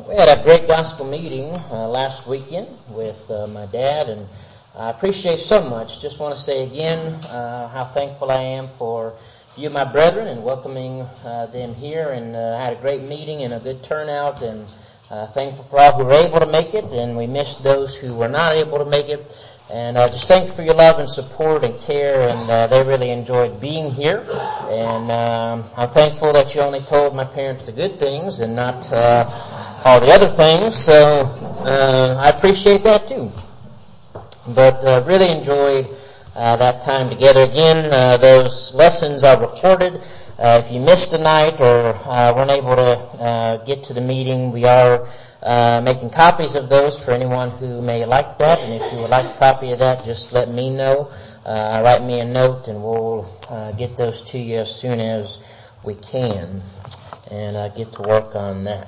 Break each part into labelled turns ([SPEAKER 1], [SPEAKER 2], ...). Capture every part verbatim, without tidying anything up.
[SPEAKER 1] We had a great gospel meeting uh, last weekend with uh, my dad, and I appreciate so much. Just want to say again uh, how thankful I am for you, my brethren, and welcoming uh, them here. And uh, had a great meeting and a good turnout, and uh, thankful for all who were able to make it, and we missed those who were not able to make it. And uh, just thank you for your love and support and care, and uh, they really enjoyed being here. And um, I'm thankful that you only told my parents the good things and not uh, all the other things, so uh, I appreciate that too. But uh, really enjoyed uh, that time together. Again, uh, those lessons are recorded. Uh, if you missed a night or uh, weren't able to uh, get to the meeting, we are Uh, making copies of those for anyone who may like that, and if you would like a copy of that, just let me know. Uh, write me a note, and we'll uh, get those to you as soon as we can, and uh, get to work on that.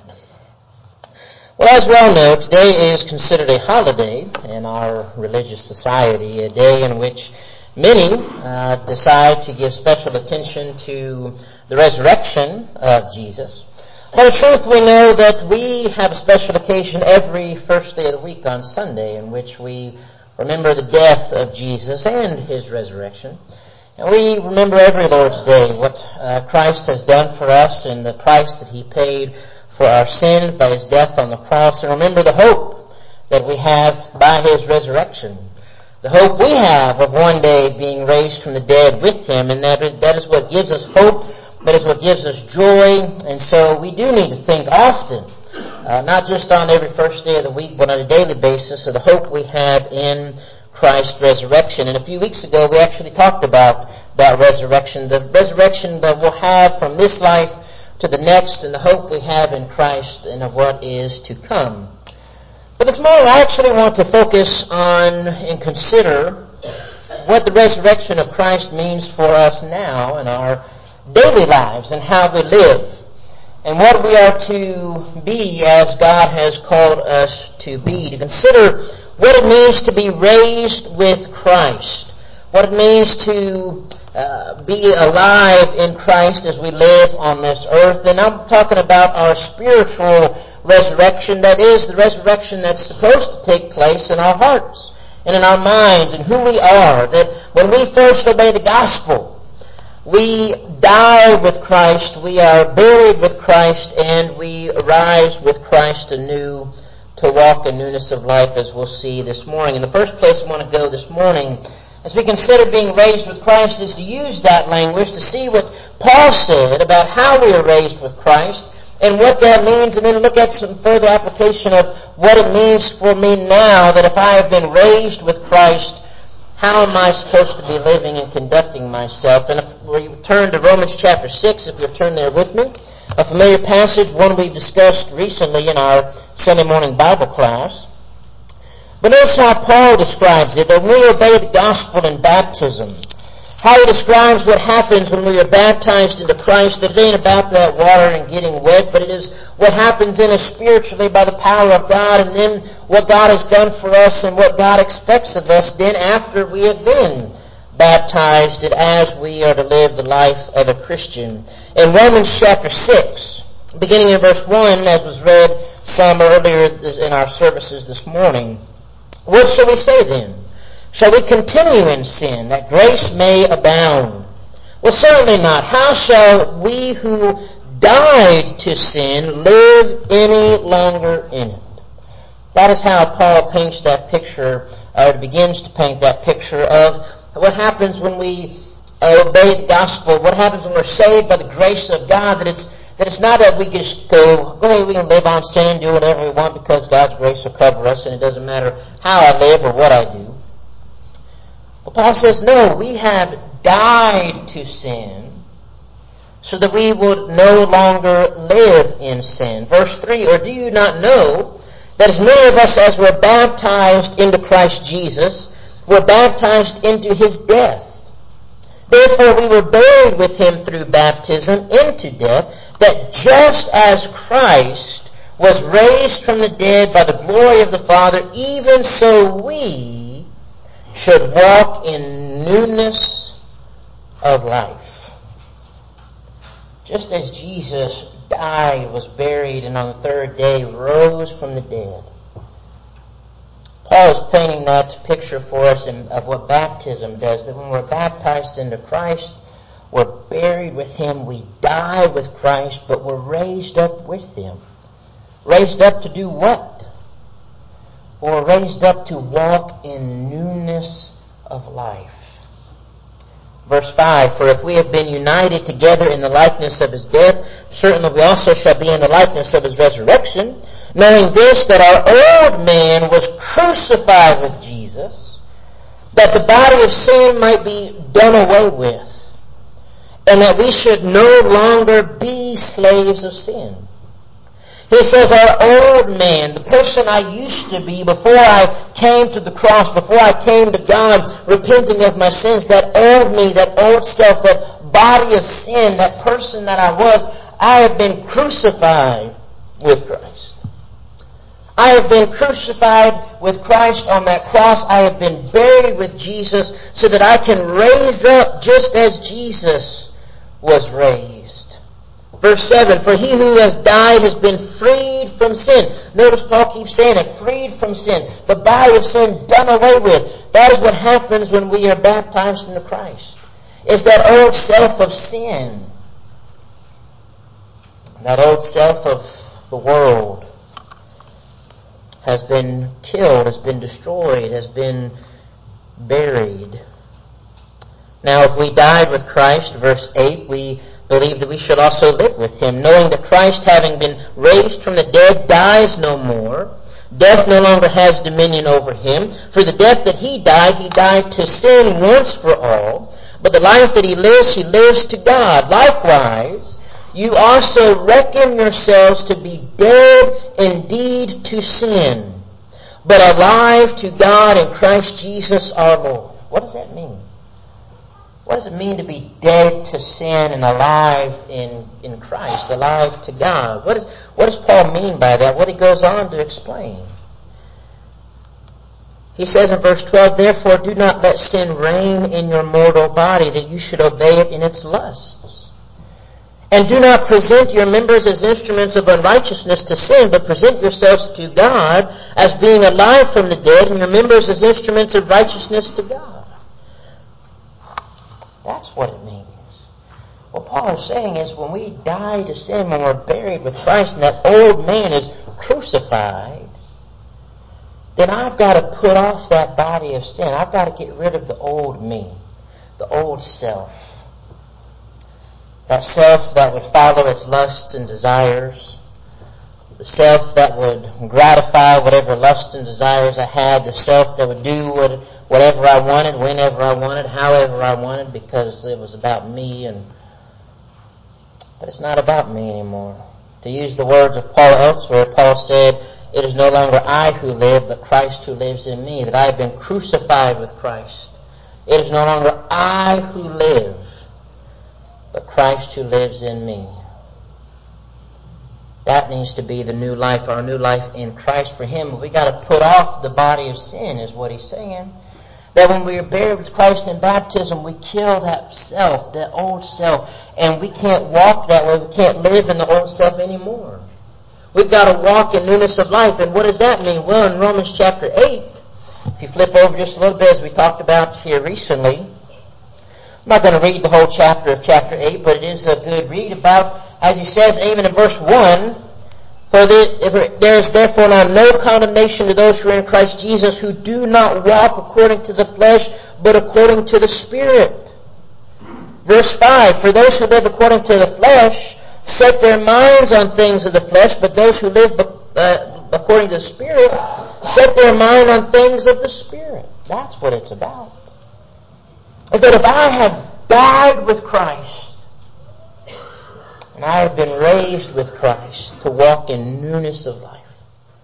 [SPEAKER 1] Well, as we all know, today is considered a holiday in our religious society, a day in which many uh, decide to give special attention to the resurrection of Jesus. Well, in truth, we know that we have a special occasion every first day of the week on Sunday in which we remember the death of Jesus and His resurrection. And we remember every Lord's Day what uh, Christ has done for us and the price that He paid for our sins by His death on the cross. And remember the hope that we have by His resurrection. The hope we have of one day being raised from the dead with Him, and that is, that is what gives us hope. That is what gives us joy, and so we do need to think often, uh, not just on every first day of the week, but on a daily basis of the hope we have in Christ's resurrection. And a few weeks ago, we actually talked about that resurrection, the resurrection that we'll have from this life to the next, and the hope we have in Christ and of what is to come. But this morning, I actually want to focus on and consider what the resurrection of Christ means for us now in our daily lives and how we live, and what we are to be as God has called us to be, to consider what it means to be raised with Christ, what it means to uh, be alive in Christ as we live on this earth. And I'm talking about our spiritual resurrection, that is, the resurrection that's supposed to take place in our hearts and in our minds and who we are, that when we first obey the gospel, we die with Christ, we are buried with Christ, and we rise with Christ anew to walk in newness of life, as we'll see this morning. In the first place I want to go this morning, as we consider being raised with Christ, is to use that language to see what Paul said about how we are raised with Christ and what that means, and then look at some further application of what it means for me now that if I have been raised with Christ, how am I supposed to be living and conducting myself? And if we turn to Romans chapter six, if you'll turn there with me, a familiar passage, one we've discussed recently in our Sunday morning Bible class. But notice how Paul describes it, that when we obey the gospel in baptism, how he describes what happens when we are baptized into Christ, that it ain't about that water and getting wet, but it is what happens in us spiritually by the power of God, and then what God has done for us and what God expects of us then after we have been baptized and as we are to live the life of a Christian. In Romans chapter six, beginning in verse one, as was read some earlier in our services this morning, what shall we say then? Shall we continue in sin, that grace may abound? Well, certainly not. How shall we who died to sin live any longer in it? That is how Paul paints that picture, or begins to paint that picture of what happens when we obey the gospel, what happens when we're saved by the grace of God, that it's that it's not that we just go, go ahead, we can live on sin, do whatever we want because God's grace will cover us, and it doesn't matter how I live or what I do. Well, Paul says, no, we have died to sin so that we would no longer live in sin. Verse three, or do you not know that as many of us as were baptized into Christ Jesus were baptized into His death? Therefore we were buried with Him through baptism into death, that just as Christ was raised from the dead by the glory of the Father, even so we should walk in newness of life. Just as Jesus died, was buried, and on the third day rose from the dead. Paul is painting that picture for us in, of what baptism does, that when we're baptized into Christ, we're buried with Him, we die with Christ, but we're raised up with Him. Raised up to do what? Or raised up to walk in newness of life. Verse five, for if we have been united together in the likeness of His death, certainly we also shall be in the likeness of His resurrection, knowing this, that our old man was crucified with Jesus, that the body of sin might be done away with, and that we should no longer be slaves of sin. He says our old man, the person I used to be before I came to the cross, before I came to God, repenting of my sins, that old me, that old self, that body of sin, that person that I was, I have been crucified with Christ. I have been crucified with Christ on that cross. I have been buried with Jesus so that I can raise up just as Jesus was raised. Verse seven, for he who has died has been freed from sin. Notice Paul keeps saying it, freed from sin. The body of sin done away with. That is what happens when we are baptized into Christ. It's that old self of sin. That old self of the world has been killed, has been destroyed, has been buried. Now if we died with Christ, verse eight, we believe that we should also live with Him, knowing that Christ, having been raised from the dead, dies no more. Death no longer has dominion over Him. For the death that He died, He died to sin once for all. But the life that He lives, He lives to God. Likewise, you also reckon yourselves to be dead indeed to sin, but alive to God in Christ Jesus our Lord. What does that mean? What does it mean to be dead to sin and alive in, in Christ, alive to God? What, is, what does Paul mean by that? What he goes on to explain. He says in verse twelve, therefore do not let sin reign in your mortal body, that you should obey it in its lusts. And do not present your members as instruments of unrighteousness to sin, but present yourselves to God as being alive from the dead, and your members as instruments of righteousness to God. That's what it means. What Paul is saying is when we die to sin, when we're buried with Christ, and that old man is crucified, then I've got to put off that body of sin. I've got to get rid of the old me, the old self. That self that would follow its lusts and desires. The self that would gratify whatever lusts and desires I had. The self that would do what, whatever I wanted, whenever I wanted, however I wanted, because it was about me. And But it's not about me anymore. To use the words of Paul elsewhere, Paul said, it is no longer I who live, but Christ who lives in me. That I have been crucified with Christ. It is no longer I who live, but Christ who lives in me. That needs to be the new life, our new life in Christ for Him. But we got to put off the body of sin, is what he's saying. That when we are buried with Christ in baptism, we kill that self, that old self, and we can't walk that way. We can't live in the old self anymore. We've got to walk in newness of life. And what does that mean? Well, in Romans chapter eight, if you flip over just a little bit, as we talked about here recently, I'm not going to read the whole chapter of chapter eight, but it is a good read about, as he says, even in verse one, for there is therefore now no condemnation to those who are in Christ Jesus, who do not walk according to the flesh, but according to the Spirit. Verse five, for those who live according to the flesh set their minds on things of the flesh, but those who live uh, according to the Spirit set their mind on things of the Spirit. That's what it's about. Is that if I have died with Christ, and I have been raised with Christ to walk in newness of life.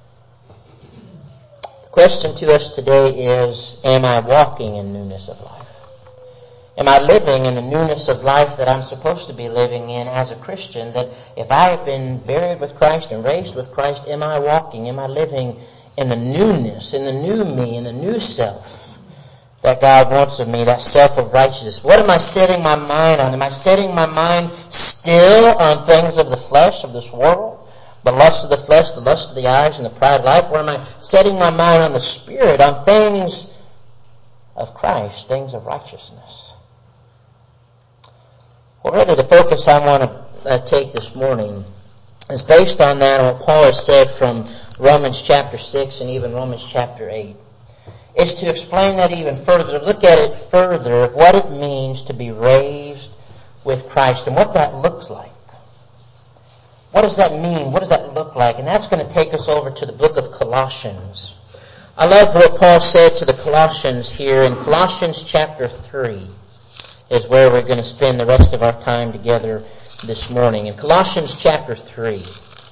[SPEAKER 1] The question to us today is, am I walking in newness of life? Am I living in the newness of life that I'm supposed to be living in as a Christian? That if I have been buried with Christ and raised with Christ, am I walking, am I living in the newness, in the new me, in the new self that God wants of me, that self of righteousness. What am I setting my mind on? Am I setting my mind still on things of the flesh, of this world? The lust of the flesh, the lust of the eyes, and the pride of life? Or am I setting my mind on the Spirit, on things of Christ, things of righteousness? Well, really the focus I want to uh, take this morning is based on that, and what Paul has said from Romans chapter six and even Romans chapter eight. Is to explain that even further, look at it further of what it means to be raised with Christ and what that looks like. What does that mean? What does that look like? And that's going to take us over to the book of Colossians. I love what Paul said to the Colossians here in Colossians chapter three is where we're going to spend the rest of our time together this morning. In Colossians chapter three,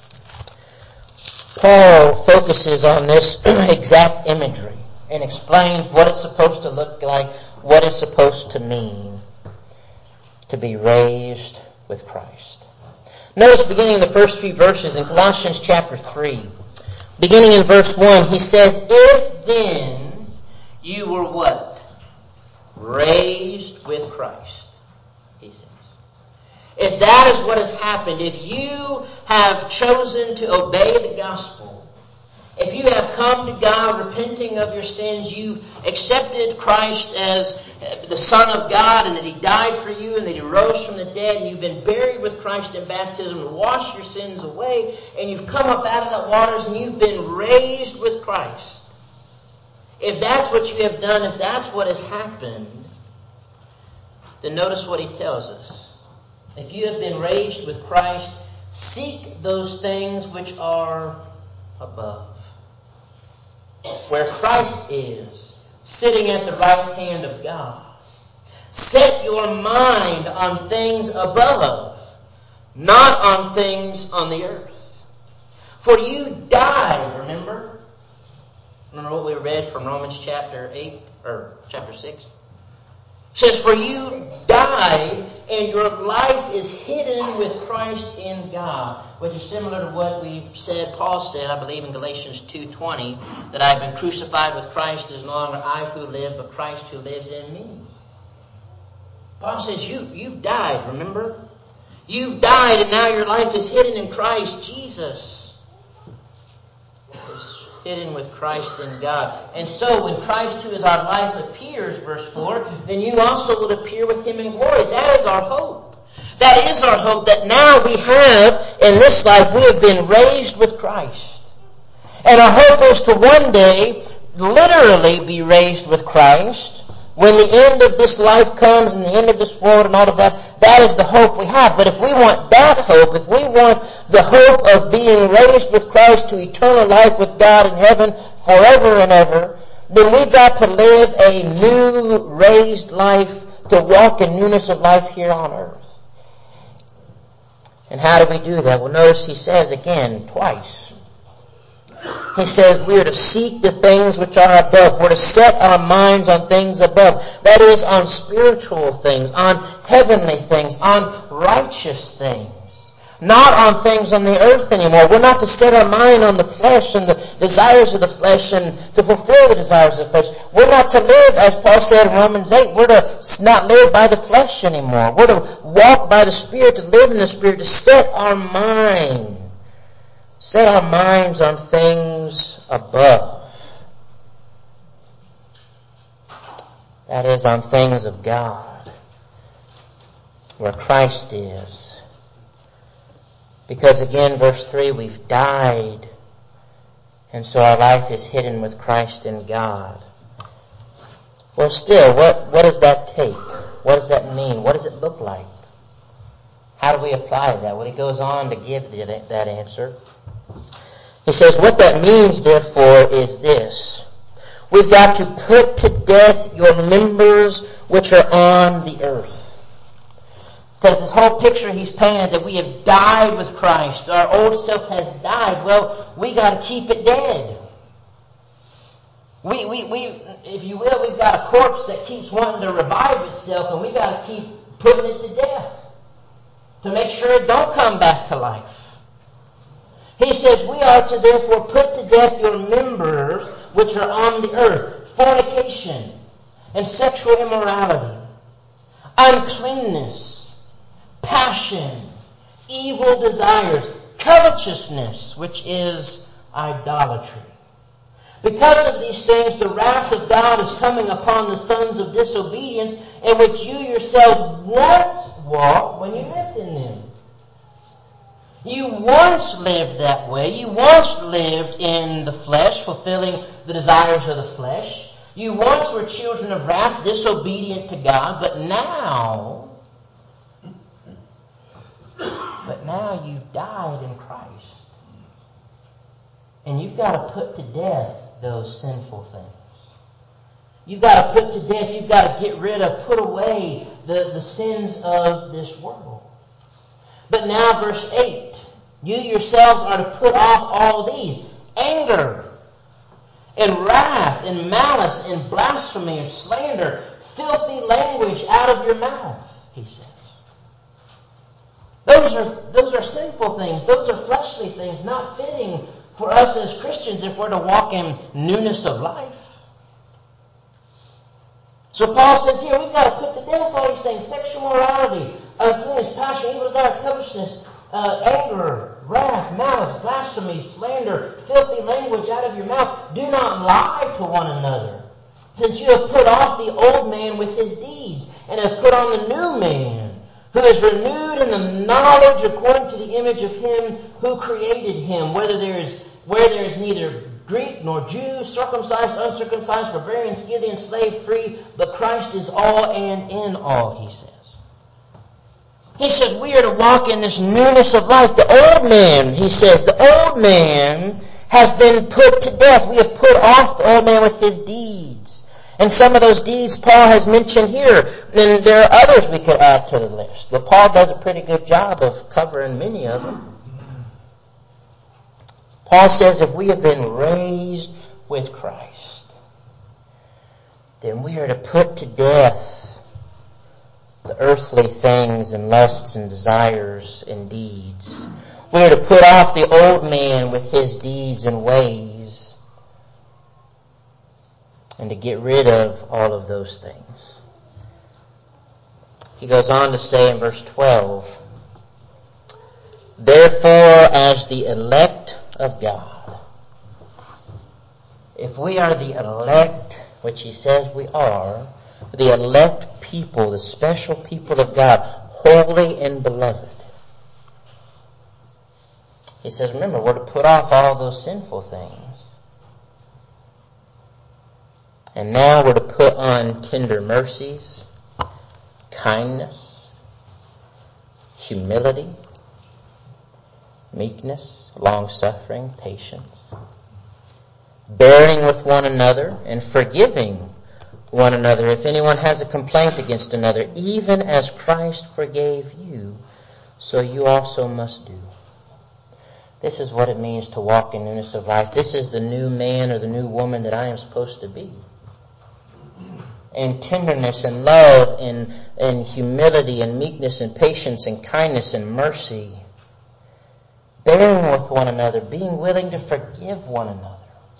[SPEAKER 1] Paul focuses on this exact imagery and explains what it's supposed to look like, what it's supposed to mean to be raised with Christ. Notice beginning in the first few verses in Colossians chapter three, beginning in verse one, he says, "If then you were" what? "Raised with Christ," he says. If that is what has happened, if you have chosen to obey the gospel, if you have come to God repenting of your sins, you've accepted Christ as the Son of God and that He died for you and that He rose from the dead, and you've been buried with Christ in baptism to wash your sins away, and you've come up out of the waters and you've been raised with Christ. If that's what you have done, if that's what has happened, then notice what he tells us. If you have been raised with Christ, seek those things which are above, where Christ is, sitting at the right hand of God. Set your mind on things above, not on things on the earth. For you died, remember? Remember what we read from Romans chapter eight, or chapter six? It says, "For you died, and your life is hidden with Christ in God," which is similar to what we said, Paul said, I believe in Galatians two twenty, that I've been crucified with Christ. It is no longer I who live, but Christ who lives in me. Paul says, you, you've died, remember? You've died, and now your life is hidden in Christ Jesus. Hidden with Christ in God. And so when Christ, who is our life, appears, verse four, then you also will appear with Him in glory. That is our hope. That is our hope, that now we have, in this life, we have been raised with Christ. And our hope is to one day literally be raised with Christ. When the end of this life comes and the end of this world and all of that, that is the hope we have. But if we want that hope, if we want the hope of being raised with Christ to eternal life with God in heaven forever and ever, then we've got to live a new raised life, to walk in newness of life here on earth. And how do we do that? Well, notice he says again twice. He says we are to seek the things which are above. We're to set our minds on things above. That is, on spiritual things, on heavenly things, on righteous things. Not on things on the earth anymore. We're not to set our mind on the flesh and the desires of the flesh and to fulfill the desires of the flesh. We're not to live, as Paul said in Romans eight, we're to not live by the flesh anymore. We're to walk by the Spirit, to live in the Spirit, to set our mind. Set our minds on things above. That is, on things of God, where Christ is. Because again, verse three, we've died, and so our life is hidden with Christ in God. Well, still, what, what does that take? What does that mean? What does it look like? How do we apply that? Well, he goes on to give that answer. He says, what that means, therefore, is this. We've got to put to death your members which are on the earth. Because this whole picture he's painted that we have died with Christ. Our old self has died. Well, we got to keep it dead. We, we, we, if you will, we've got a corpse that keeps wanting to revive itself, and we got to keep putting it to death to make sure it don't come back to life. He says, we are to therefore put to death your members which are on the earth. Fornication, and sexual immorality, uncleanness, passion, evil desires, covetousness, which is idolatry. Because of these things, the wrath of God is coming upon the sons of disobedience, in which you yourselves once walked when you lived in them. You once lived that way. You once lived in the flesh, fulfilling the desires of the flesh. You once were children of wrath, disobedient to God, but now, but now you've died in Christ. And you've got to put to death those sinful things. You've got to put to death, you've got to get rid of, put away the, the sins of this world. But now verse eight, you yourselves are to put off all these: anger, and wrath, and malice, and blasphemy, and slander, filthy language out of your mouth, he says. Those are, those are sinful things. Those are fleshly things, not fitting for us as Christians if we're to walk in newness of life. So Paul says here, we've got to put to death all these things: sexual morality, uncleanness, passion, evil desire, covetousness, uh, anger, wrath, malice, blasphemy, slander, filthy language out of your mouth. Do not lie to one another, since you have put off the old man with his deeds, and have put on the new man, who is renewed in the knowledge according to the image of him who created him, whether there is where there is neither Greek nor Jew, circumcised, uncircumcised, barbarian, Scythian, slave, free, but Christ is all and in all, he says. He says we are to walk in this newness of life. The old man, he says, the old man has been put to death. We have put off the old man with his deeds. And some of those deeds Paul has mentioned here. And there are others we could add to the list. But Paul does a pretty good job of covering many of them. Paul says if we have been raised with Christ, then we are to put to death the earthly things and lusts and desires and deeds. We are to put off the old man with his deeds and ways, and to get rid of all of those things. He goes on to say in verse twelve, therefore, as the elect of God, if we are the elect, which he says we are, the elect people, the special people of God, holy and beloved, he says, remember, we're to put off all those sinful things. And now we're to put on tender mercies, kindness, humility, meekness, long-suffering, patience, bearing with one another and forgiving one another if anyone has a complaint against another, even as Christ forgave you, so you also must do. This is what it means to walk in newness of life. This is the new man or the new woman that I am supposed to be. And tenderness and love and, and humility and meekness and patience and kindness and mercy, bearing with one another, being willing to forgive one another.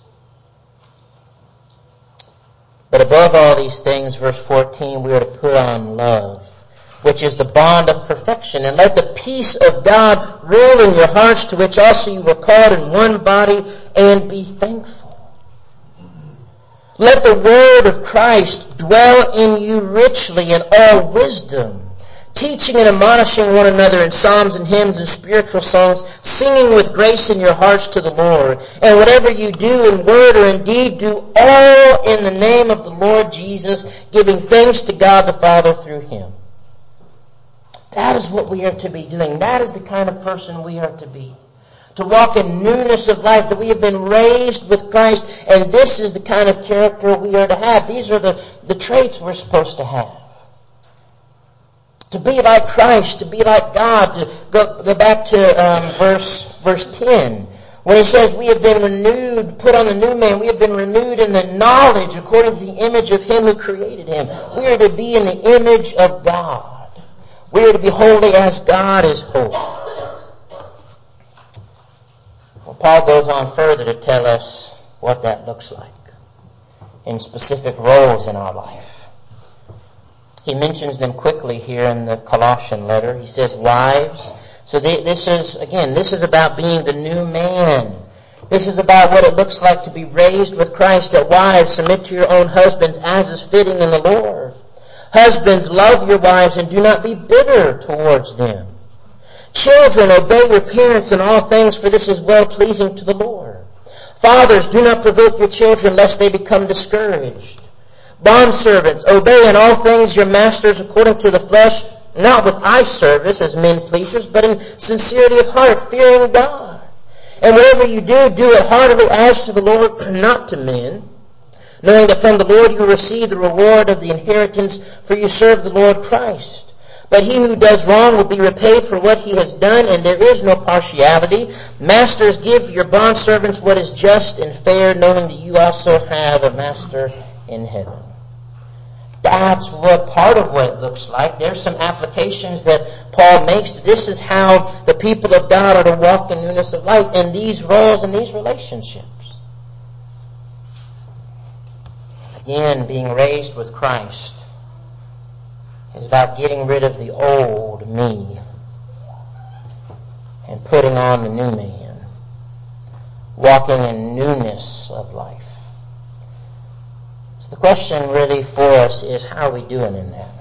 [SPEAKER 1] But above all these things, verse fourteen, we are to put on love, which is the bond of perfection. And let the peace of God rule in your hearts, to which also you were called in one body, and be thankful. Let the word of Christ dwell in you richly in all wisdom, teaching and admonishing one another in psalms and hymns and spiritual songs, singing with grace in your hearts to the Lord. And whatever you do in word or in deed, do all in the name of the Lord Jesus, giving thanks to God the Father through him. That is what we are to be doing. That is the kind of person we are to be. To walk in newness of life, that we have been raised with Christ, and this is the kind of character we are to have. These are the, the traits we're supposed to have. To be like Christ, to be like God. To go, go back to um, verse verse ten, when he says we have been renewed, put on the new man, we have been renewed in the knowledge according to the image of him who created him. We are to be in the image of God. We are to be holy as God is holy. Well, Paul goes on further to tell us what that looks like in specific roles in our life. He mentions them quickly here in the Colossian letter. He says, wives. So they, this is, again, this is about being the new man. This is about what it looks like to be raised with Christ. That wives, submit to your own husbands as is fitting in the Lord. Husbands, love your wives and do not be bitter towards them. Children, obey your parents in all things, for this is well-pleasing to the Lord. Fathers, do not provoke your children, lest they become discouraged. Bondservants, obey in all things your masters according to the flesh, not with eye service as men pleasers, but in sincerity of heart, fearing God. And whatever you do, do it heartily as to the Lord, not to men, knowing that from the Lord you receive the reward of the inheritance, for you serve the Lord Christ. But he who does wrong will be repaid for what he has done, and there is no partiality. Masters, give your bondservants what is just and fair, knowing that you also have a master in heaven. That's what part of what it looks like. There's some applications that Paul makes. This is how the people of God are to walk in newness of life in these roles and these relationships. Again, being raised with Christ is about getting rid of the old me and putting on the new man, walking in newness of life. So the question really for us is, how are we doing in that?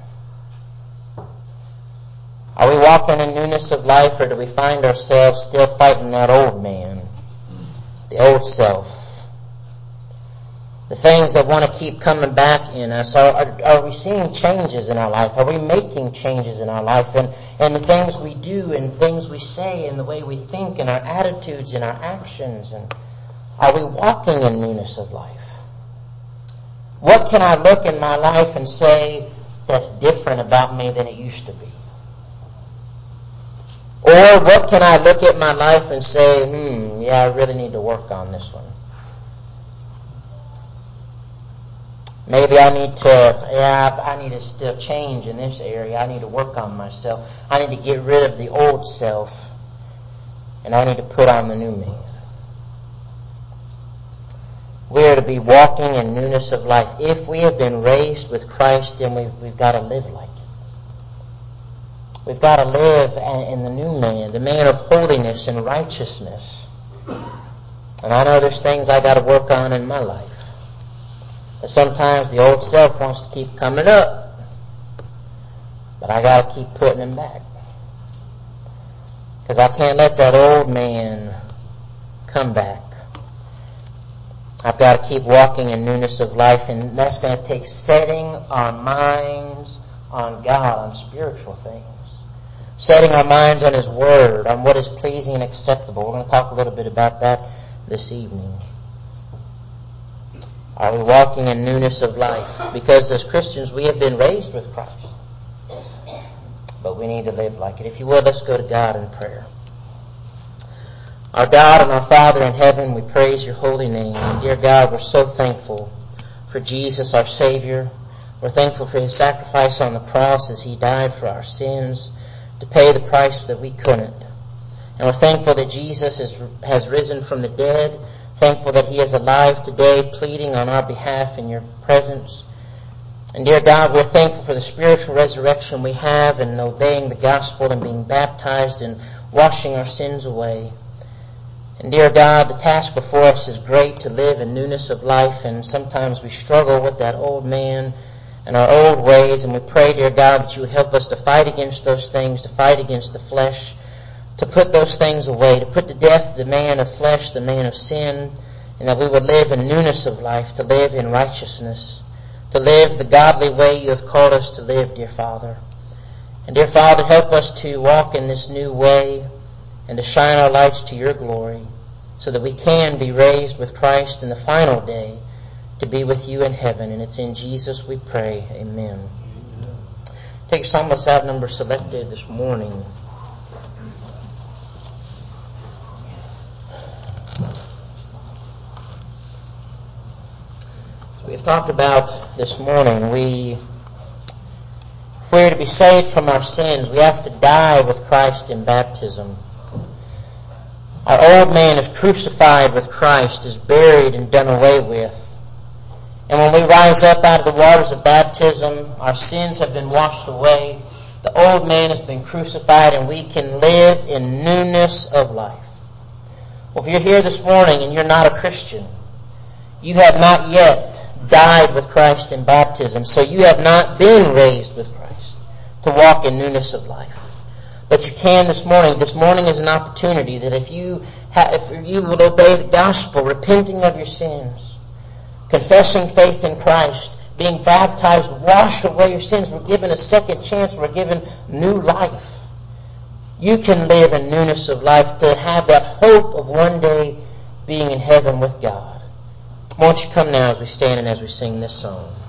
[SPEAKER 1] Are we walking in newness of life, or do we find ourselves still fighting that old man, the old self? The things that want to keep coming back in us. Are, are, are we seeing changes in our life? Are we making changes in our life? And, and the things we do and things we say and the way we think and our attitudes and our actions. And are we walking in newness of life? What can I look in my life and say that's different about me than it used to be? Or what can I look at my life and say, hmm, yeah, I really need to work on this one. Maybe I need to, yeah, I need to still change in this area. I need to work on myself. I need to get rid of the old self, and I need to put on the new man. We are to be walking in newness of life. If we have been raised with Christ, then we've, we've got to live like it. We've got to live in the new man, the man of holiness and righteousness. And I know there's things I got to work on in my life. And sometimes the old self wants to keep coming up, but I got to keep putting him back, because I can't let that old man come back. I've got to keep walking in newness of life, and that's going to take setting our minds on God, on spiritual things, setting our minds on His Word, on what is pleasing and acceptable. We're going to talk a little bit about that this evening. Are we walking in newness of life? Because as Christians, we have been raised with Christ. But we need to live like it. If you would, let's go to God in prayer. Our God and our Father in heaven, we praise your holy name. And dear God, we're so thankful for Jesus, our Savior. We're thankful for His sacrifice on the cross as He died for our sins to pay the price that we couldn't. And we're thankful that Jesus is, has risen from the dead. Thankful that He is alive today, pleading on our behalf in your presence. And dear God, we're thankful for the spiritual resurrection we have in obeying the gospel and being baptized and washing our sins away. And dear God, the task before us is great, to live in newness of life, and sometimes we struggle with that old man and our old ways, and we pray, dear God, that you would help us to fight against those things, to fight against the flesh, to put those things away, to put to death the man of flesh, the man of sin, and that we would live in newness of life, to live in righteousness, to live the godly way you have called us to live, dear Father. And dear Father, help us to walk in this new way and to shine our lights to your glory, so that we can be raised with Christ in the final day to be with you in heaven. And it's in Jesus we pray. Amen. Amen. Take your psalmist out number selected this morning. We've talked about this morning, we, if we're to be saved from our sins, we have to die with Christ in baptism. Our old man is crucified with Christ, is buried and done away with. And when we rise up out of the waters of baptism, our sins have been washed away. The old man has been crucified, and we can live in newness of life. Well, if you're here this morning and you're not a Christian, you have not yet died with Christ in baptism, so you have not been raised with Christ to walk in newness of life. But you can this morning. This morning is an opportunity that if you ha- if you would obey the gospel, repenting of your sins, confessing faith in Christ, being baptized, wash away your sins. We're given a second chance. We're given new life. You can live in newness of life to have that hope of one day being in heaven with God. Won't you come now as we stand and as we sing this song?